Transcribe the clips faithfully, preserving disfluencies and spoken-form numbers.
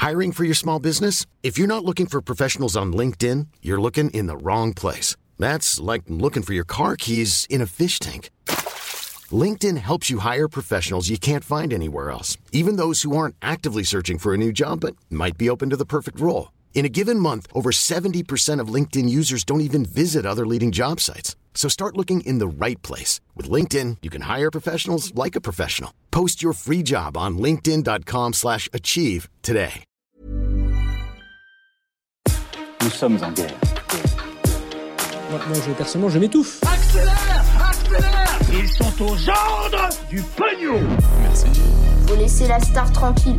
Hiring for your small business? If you're not looking for professionals on LinkedIn, you're looking in the wrong place. That's like looking for your car keys in a fish tank. LinkedIn helps you hire professionals you can't find anywhere else, even those who aren't actively searching for a new job but might be open to the perfect role. In a given month, over seventy percent of LinkedIn users don't even visit other leading job sites. So start looking in the right place. With LinkedIn, you can hire professionals like a professional. Post your free job on linkedin.com slash achieve today. Nous sommes en guerre. Moi, moi je, personnellement, je m'étouffe. Accélère! Accélère! Ils sont aux ordres du pognon! Merci. Faut laisser la star tranquille.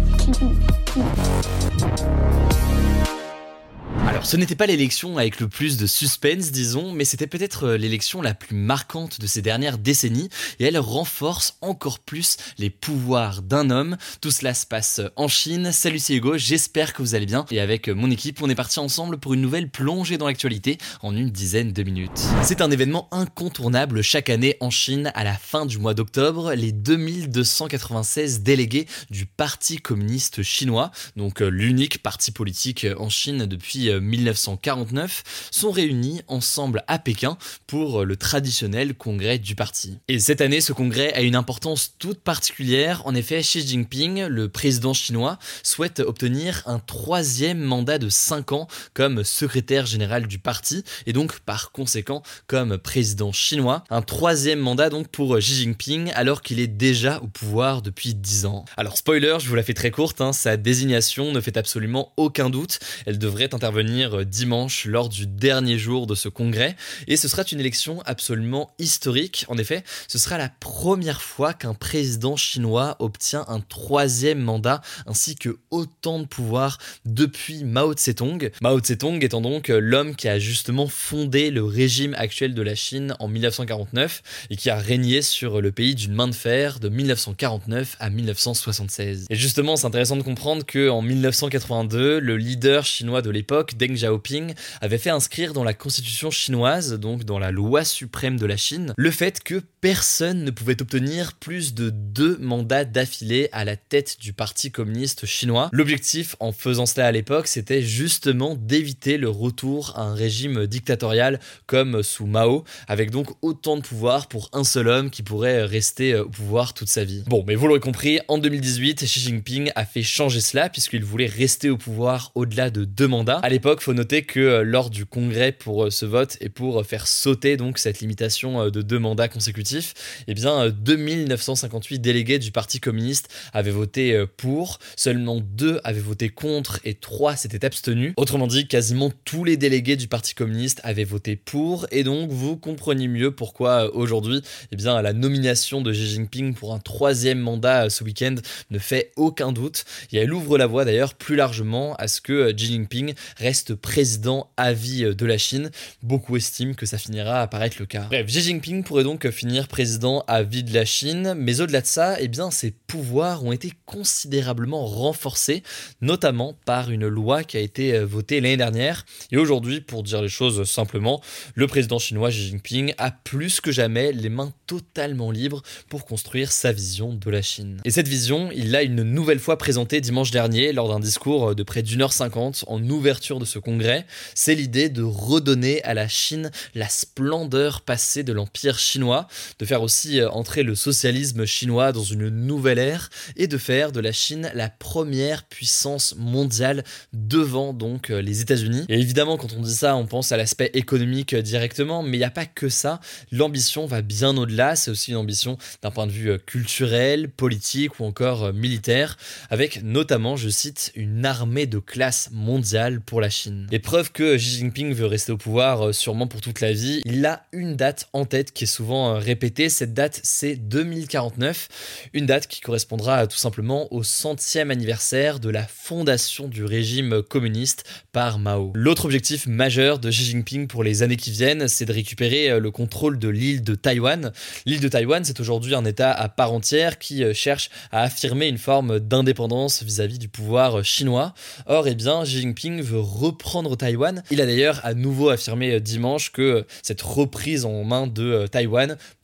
Alors ce n'était pas l'élection avec le plus de suspense, disons, mais c'était peut-être l'élection la plus marquante de ces dernières décennies et elle renforce encore plus les pouvoirs d'un homme. Tout cela se passe en Chine. Salut, c'est Hugo, j'espère que vous allez bien et avec mon équipe, on est parti ensemble pour une nouvelle plongée dans l'actualité en une dizaine de minutes. C'est un événement incontournable chaque année en Chine à la fin du mois d'octobre. Les deux mille deux cent quatre-vingt-seize délégués du Parti communiste chinois, donc l'unique parti politique en Chine depuis mille neuf cent quarante-neuf, sont réunis ensemble à Pékin pour le traditionnel congrès du parti. Et cette année, ce congrès a une importance toute particulière. En effet, Xi Jinping, le président chinois, souhaite obtenir un troisième mandat de cinq ans comme secrétaire général du parti et donc par conséquent comme président chinois. Un troisième mandat donc pour Xi Jinping alors qu'il est déjà au pouvoir depuis dix ans. Alors spoiler, je vous la fais très courte, hein, sa désignation ne fait absolument aucun doute. Elle devrait intervenir dimanche lors du dernier jour de ce congrès et ce sera une élection absolument historique. En effet, ce sera la première fois qu'un président chinois obtient un troisième mandat ainsi que autant de pouvoir depuis Mao Tse-tung. Mao Tse-tung étant donc l'homme qui a justement fondé le régime actuel de la Chine en mille neuf cent quarante-neuf et qui a régné sur le pays d'une main de fer de mille neuf cent quarante-neuf à mille neuf cent soixante-seize. Et justement, c'est intéressant de comprendre qu'en mille neuf cent quatre-vingt-deux, le leader chinois de l'époque, Deng Xiaoping, avait fait inscrire dans la constitution chinoise, donc dans la loi suprême de la Chine, le fait que personne ne pouvait obtenir plus de deux mandats d'affilée à la tête du Parti communiste chinois. L'objectif en faisant cela à l'époque, c'était justement d'éviter le retour à un régime dictatorial comme sous Mao, avec donc autant de pouvoir pour un seul homme qui pourrait rester au pouvoir toute sa vie. Bon, mais vous l'aurez compris, en deux mille dix-huit, Xi Jinping a fait changer cela puisqu'il voulait rester au pouvoir au-delà de deux mandats. À l'époque, il faut noter que euh, lors du congrès pour euh, ce vote et pour euh, faire sauter donc cette limitation euh, de deux mandats consécutifs, eh bien euh, deux mille neuf cent cinquante-huit délégués du Parti communiste avaient voté euh, pour, seulement deux avaient voté contre et trois s'étaient abstenus. Autrement dit, quasiment tous les délégués du Parti communiste avaient voté pour et donc vous comprenez mieux pourquoi euh, aujourd'hui, eh bien la nomination de Xi Jinping pour un troisième mandat euh, ce week-end ne fait aucun doute et elle ouvre la voie d'ailleurs plus largement à ce que euh, Xi Jinping reste président à vie de la Chine. Beaucoup estiment que ça finira à paraître le cas. Bref, Xi Jinping pourrait donc finir président à vie de la Chine, mais au-delà de ça, eh bien, ses pouvoirs ont été considérablement renforcés, notamment par une loi qui a été votée l'année dernière. Et aujourd'hui, pour dire les choses simplement, le président chinois Xi Jinping a plus que jamais les mains totalement libres pour construire sa vision de la Chine. Et cette vision, il l'a une nouvelle fois présentée dimanche dernier lors d'un discours de près d'une heure cinquante en ouverture de ce congrès. C'est l'idée de redonner à la Chine la splendeur passée de l'empire chinois, de faire aussi entrer le socialisme chinois dans une nouvelle ère et de faire de la Chine la première puissance mondiale devant donc les États-Unis. Et évidemment, quand on dit ça, on pense à l'aspect économique directement, mais il n'y a pas que ça. L'ambition va bien au-delà, c'est aussi une ambition d'un point de vue culturel, politique ou encore militaire, avec notamment, je cite, une armée de classe mondiale pour la Chine. Et preuve que Xi Jinping veut rester au pouvoir sûrement pour toute la vie, il a une date en tête qui est souvent répétée. Cette date, c'est deux mille quarante-neuf, une date qui correspondra tout simplement au centième anniversaire de la fondation du régime communiste par Mao. L'autre objectif majeur de Xi Jinping pour les années qui viennent, c'est de récupérer le contrôle de l'île de Taïwan. L'île de Taïwan, c'est aujourd'hui un État à part entière qui cherche à affirmer une forme d'indépendance vis-à-vis du pouvoir chinois. Or, eh bien, Xi Jinping veut reprendre Taïwan. Il a d'ailleurs à nouveau affirmé dimanche que cette reprise en main de Taïwan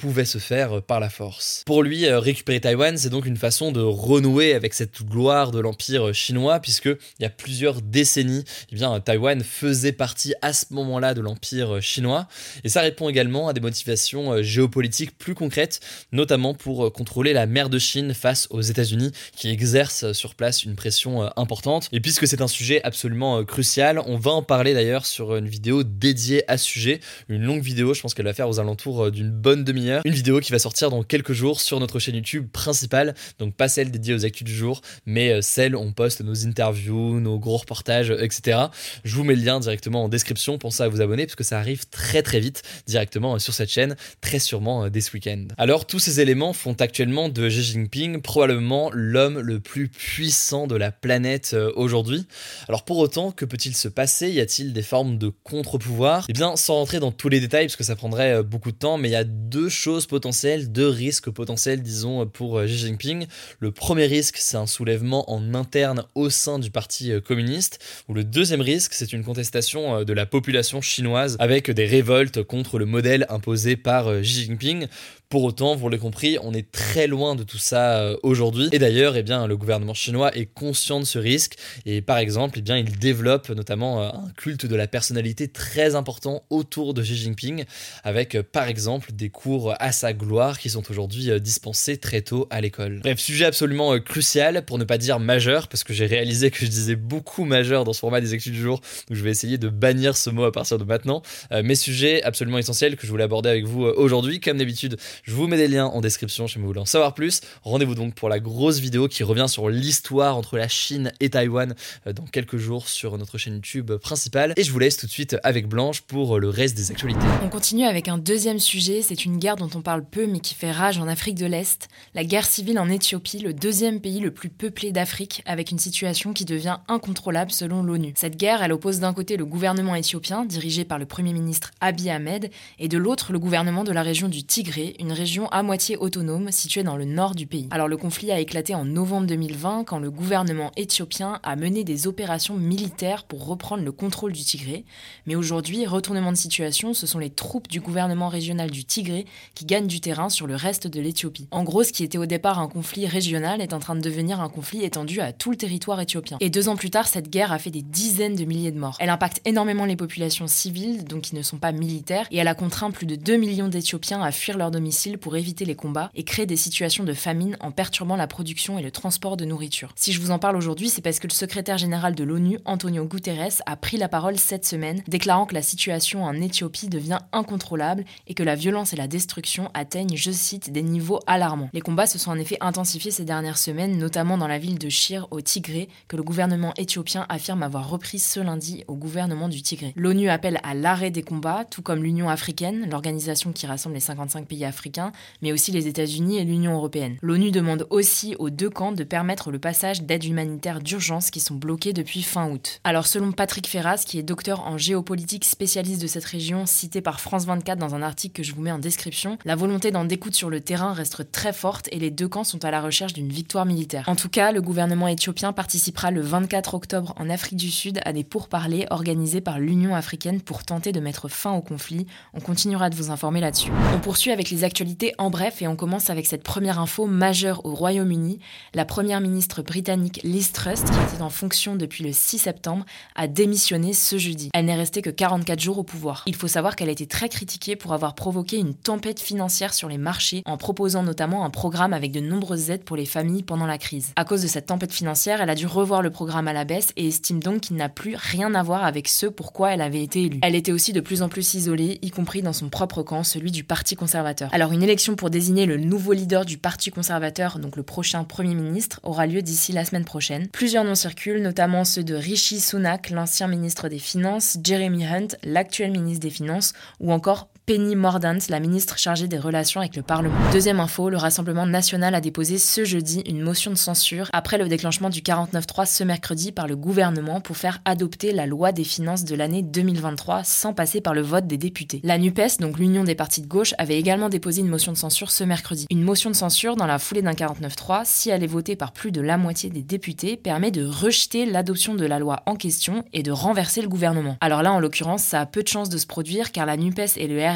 pouvait se faire par la force. Pour lui, récupérer Taïwan, c'est donc une façon de renouer avec cette gloire de l'empire chinois, puisque il y a plusieurs décennies, eh bien, Taïwan faisait partie à ce moment-là de l'empire chinois, et ça répond également à des motivations géopolitiques plus concrètes, notamment pour contrôler la mer de Chine face aux États-Unis, qui exercent sur place une pression importante. Et puisque c'est un sujet absolument crucial, on va en parler d'ailleurs sur une vidéo dédiée à ce sujet, une longue vidéo, je pense qu'elle va faire aux alentours d'une bonne demi-heure, une vidéo qui va sortir dans quelques jours sur notre chaîne YouTube principale, donc pas celle dédiée aux actus du jour, mais celle où on poste nos interviews, nos gros reportages, et cetera. Je vous mets le lien directement en description, pensez à vous abonner parce que ça arrive très très vite directement sur cette chaîne, très sûrement dès ce week-end. Alors tous ces éléments font actuellement de Xi Jinping probablement l'homme le plus puissant de la planète aujourd'hui. Alors pour autant, que peut-il se passer? Y a-t-il des formes de contre-pouvoir? Eh bien, sans rentrer dans tous les détails parce que ça prendrait beaucoup de temps, mais il y a deux choses potentielles, deux risques potentiels, disons, pour Xi Jinping. Le premier risque, c'est un soulèvement en interne au sein du parti communiste, ou le deuxième risque, c'est une contestation de la population chinoise avec des révoltes contre le modèle imposé par Xi Jinping. Pour autant, vous l'avez compris, on est très loin de tout ça aujourd'hui. Et d'ailleurs, eh bien, le gouvernement chinois est conscient de ce risque. Et par exemple, eh bien, il développe notamment un culte de la personnalité très important autour de Xi Jinping, avec par exemple des cours à sa gloire qui sont aujourd'hui dispensés très tôt à l'école. Bref, sujet absolument crucial, pour ne pas dire majeur, parce que j'ai réalisé que je disais beaucoup majeur dans ce format des actus du jour, donc je vais essayer de bannir ce mot à partir de maintenant. Euh, mais sujet absolument essentiel que je voulais aborder avec vous aujourd'hui, comme d'habitude. Je vous mets des liens en description si vous voulez en savoir plus. Rendez-vous donc pour la grosse vidéo qui revient sur l'histoire entre la Chine et Taïwan dans quelques jours sur notre chaîne YouTube principale. Et je vous laisse tout de suite avec Blanche pour le reste des actualités. On continue avec un deuxième sujet. C'est une guerre dont on parle peu mais qui fait rage en Afrique de l'Est. La guerre civile en Éthiopie, le deuxième pays le plus peuplé d'Afrique, avec une situation qui devient incontrôlable selon l'ONU. Cette guerre, elle oppose d'un côté le gouvernement éthiopien, dirigé par le Premier ministre Abiy Ahmed, et de l'autre le gouvernement de la région du Tigré, une région à moitié autonome située dans le nord du pays. Alors le conflit a éclaté en novembre deux mille vingt quand le gouvernement éthiopien a mené des opérations militaires pour reprendre le contrôle du Tigré. Mais aujourd'hui, retournement de situation, ce sont les troupes du gouvernement régional du Tigré qui gagnent du terrain sur le reste de l'Éthiopie. En gros, ce qui était au départ un conflit régional est en train de devenir un conflit étendu à tout le territoire éthiopien. Et deux ans plus tard, cette guerre a fait des dizaines de milliers de morts. Elle impacte énormément les populations civiles, donc qui ne sont pas militaires, et elle a contraint plus de deux millions d'Éthiopiens à fuir leur domicile pour éviter les combats et créer des situations de famine en perturbant la production et le transport de nourriture. Si je vous en parle aujourd'hui, c'est parce que le secrétaire général de l'ONU, Antonio Guterres, a pris la parole cette semaine, déclarant que la situation en Éthiopie devient incontrôlable et que la violence et la destruction atteignent, je cite, des niveaux alarmants. Les combats se sont en effet intensifiés ces dernières semaines, notamment dans la ville de Shire au Tigré, que le gouvernement éthiopien affirme avoir repris ce lundi au gouvernement du Tigré. L'ONU appelle à l'arrêt des combats, tout comme l'Union africaine, l'organisation qui rassemble les cinquante-cinq pays africains, mais aussi les États-Unis et l'Union européenne. L'ONU demande aussi aux deux camps de permettre le passage d'aides humanitaires d'urgence qui sont bloquées depuis fin août. Alors selon Patrick Ferraz, qui est docteur en géopolitique spécialiste de cette région, cité par France vingt-quatre dans un article que je vous mets en description, la volonté d'en découdre sur le terrain reste très forte et les deux camps sont à la recherche d'une victoire militaire. En tout cas, le gouvernement éthiopien participera le vingt-quatre octobre en Afrique du Sud à des pourparlers organisés par l'Union africaine pour tenter de mettre fin au conflit. On continuera de vous informer là-dessus. On poursuit avec les actualités en bref et on commence avec cette première info majeure au Royaume-Uni. La première ministre britannique Liz Truss, qui était en fonction depuis le six septembre, a démissionné ce jeudi. Elle n'est restée que quarante-quatre jours au pouvoir. Il faut savoir qu'elle a été très critiquée pour avoir provoqué une tempête financière sur les marchés en proposant notamment un programme avec de nombreuses aides pour les familles pendant la crise. À cause de cette tempête financière, elle a dû revoir le programme à la baisse et estime donc qu'il n'a plus rien à voir avec ce pourquoi elle avait été élue. Elle était aussi de plus en plus isolée, y compris dans son propre camp, celui du Parti conservateur. Alors une élection pour désigner le nouveau leader du Parti conservateur, donc le prochain Premier ministre, aura lieu d'ici la semaine prochaine. Plusieurs noms circulent, notamment ceux de Rishi Sunak, l'ancien ministre des Finances, Jeremy Hunt, l'actuel ministre des Finances, ou encore Penny Mordaunt, la ministre chargée des relations avec le Parlement. Deuxième info, le Rassemblement national a déposé ce jeudi une motion de censure après le déclenchement du quarante-neuf trois ce mercredi par le gouvernement pour faire adopter la loi des finances de l'année deux mille vingt-trois sans passer par le vote des députés. La NUPES, donc l'Union des partis de gauche, avait également déposé une motion de censure ce mercredi. Une motion de censure dans la foulée d'un quarante-neuf trois, si elle est votée par plus de la moitié des députés, permet de rejeter l'adoption de la loi en question et de renverser le gouvernement. Alors là, en l'occurrence, ça a peu de chances de se produire car la NUPES et le R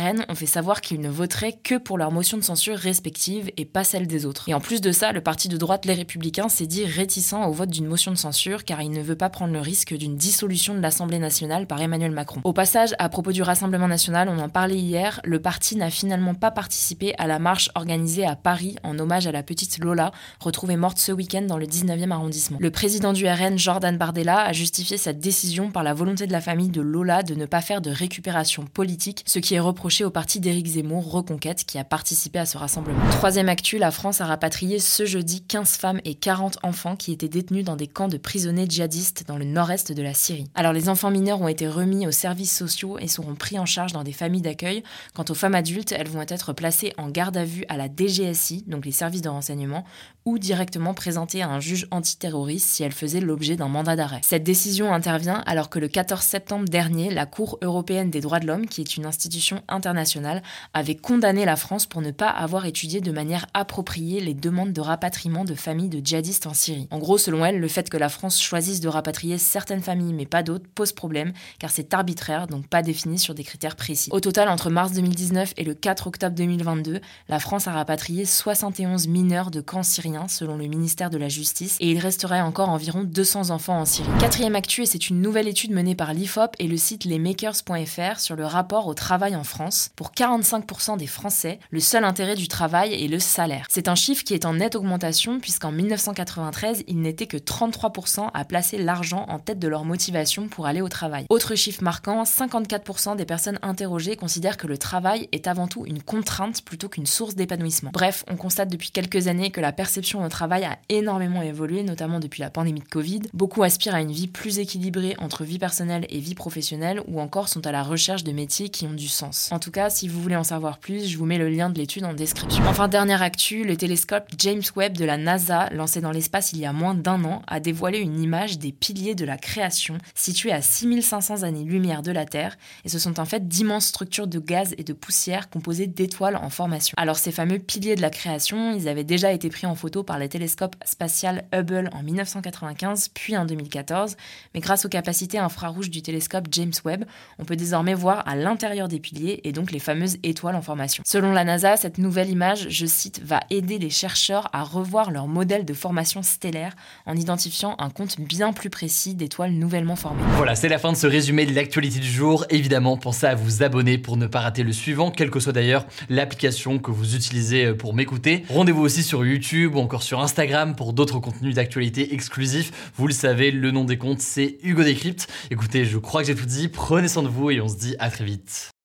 R N ont fait savoir qu'ils ne voteraient que pour leur motion de censure respective et pas celle des autres. Et en plus de ça, le parti de droite Les Républicains s'est dit réticent au vote d'une motion de censure car il ne veut pas prendre le risque d'une dissolution de l'Assemblée nationale par Emmanuel Macron. Au passage, à propos du Rassemblement national, on en parlait hier, le parti n'a finalement pas participé à la marche organisée à Paris en hommage à la petite Lola, retrouvée morte ce week-end dans le dix-neuvième arrondissement. Le président du R N, Jordan Bardella, a justifié cette décision par la volonté de la famille de Lola de ne pas faire de récupération politique, ce qui est reproché au parti d'Éric Zemmour, Reconquête, qui a participé à ce rassemblement. Troisième actu, la France a rapatrié ce jeudi quinze femmes et quarante enfants qui étaient détenus dans des camps de prisonniers djihadistes dans le nord-est de la Syrie. Alors les enfants mineurs ont été remis aux services sociaux et seront pris en charge dans des familles d'accueil. Quant aux femmes adultes, elles vont être placées en garde à vue à la D G S I, donc les services de renseignement, ou directement présentées à un juge antiterroriste si elles faisaient l'objet d'un mandat d'arrêt. Cette décision intervient alors que le quatorze septembre dernier, la Cour européenne des droits de l'homme, qui est une institution internationale, avait condamné la France pour ne pas avoir étudié de manière appropriée les demandes de rapatriement de familles de djihadistes en Syrie. En gros, selon elle, le fait que la France choisisse de rapatrier certaines familles mais pas d'autres pose problème car c'est arbitraire, donc pas défini sur des critères précis. Au total, entre mars deux mille dix-neuf et le quatre octobre deux mille vingt-deux, la France a rapatrié soixante et onze mineurs de camps syriens selon le ministère de la Justice et il resterait encore environ deux cents enfants en Syrie. Quatrième actu, et c'est une nouvelle étude menée par l'I F O P et le site les makers point f r sur le rapport au travail en France. Pour quarante-cinq pour cent des Français, le seul intérêt du travail est le salaire. C'est un chiffre qui est en nette augmentation puisqu'en dix-neuf cent quatre-vingt-treize, il n'était que trente-trois pour cent à placer l'argent en tête de leur motivation pour aller au travail. Autre chiffre marquant, cinquante-quatre pour cent des personnes interrogées considèrent que le travail est avant tout une contrainte plutôt qu'une source d'épanouissement. Bref, on constate depuis quelques années que la perception au travail a énormément évolué, notamment depuis la pandémie de Covid. Beaucoup aspirent à une vie plus équilibrée entre vie personnelle et vie professionnelle ou encore sont à la recherche de métiers qui ont du sens. En tout cas, si vous voulez en savoir plus, je vous mets le lien de l'étude en description. Enfin, dernière actu, le télescope James Webb de la NASA, lancé dans l'espace il y a moins d'un an, a dévoilé une image des piliers de la création situés à six mille cinq cents années-lumière de la Terre et ce sont en fait d'immenses structures de gaz et de poussière composées d'étoiles en formation. Alors ces fameux piliers de la création, ils avaient déjà été pris en photo par le télescope spatial Hubble en dix-neuf cent quatre-vingt-quinze puis en deux mille quatorze, mais grâce aux capacités infrarouges du télescope James Webb, on peut désormais voir à l'intérieur des piliers et donc les fameuses étoiles en formation. Selon la NASA, cette nouvelle image, je cite, va aider les chercheurs à revoir leur modèle de formation stellaire en identifiant un compte bien plus précis d'étoiles nouvellement formées. Voilà, c'est la fin de ce résumé de l'actualité du jour. Évidemment, pensez à vous abonner pour ne pas rater le suivant, quelle que soit d'ailleurs l'application que vous utilisez pour m'écouter. Rendez-vous aussi sur YouTube ou encore sur Instagram pour d'autres contenus d'actualité exclusifs. Vous le savez, le nom des comptes, c'est Hugo Décrypte. Écoutez, je crois que j'ai tout dit. Prenez soin de vous et on se dit à très vite.